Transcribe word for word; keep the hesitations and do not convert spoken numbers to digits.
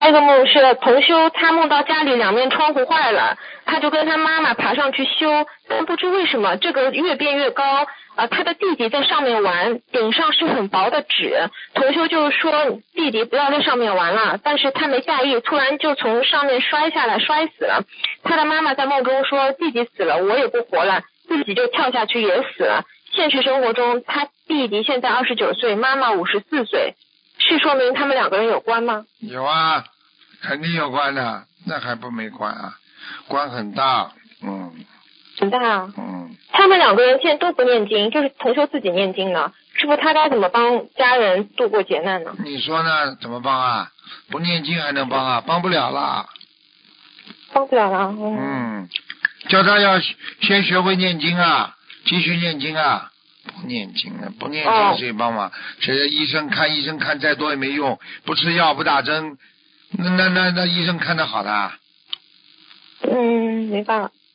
那个梦是同修，他梦到家里两面窗户坏了，他就跟他妈妈爬上去修，但不知为什么这个越变越高，啊，他的弟弟在上面玩，顶上是很薄的纸，同修就说弟弟不要在上面玩了，但是他没在意，突然就从上面摔下来，摔死了。他的妈妈在梦中说弟弟死了，我也不活了，自己就跳下去也死了。现实生活中，他弟弟现在二十九岁，妈妈五十四岁，是说明他们两个人有关吗？ 有啊，肯定有关的，那还不没关啊，关很大，嗯。 很大啊。 嗯。 他们两个人现在都不念经，就是同修自己念经呢，师傅他该怎么帮家人度过劫难呢？ 你说呢？怎么帮啊？不念经还能帮啊？帮不了啦。 帮不了了。嗯。 嗯，叫他要先学会念经啊，继续念经啊。不念经啊，不念经谁帮忙？现在医生看医生看再多也没用，不吃药不打针，那那那那医生看得好的。 嗯，没办法。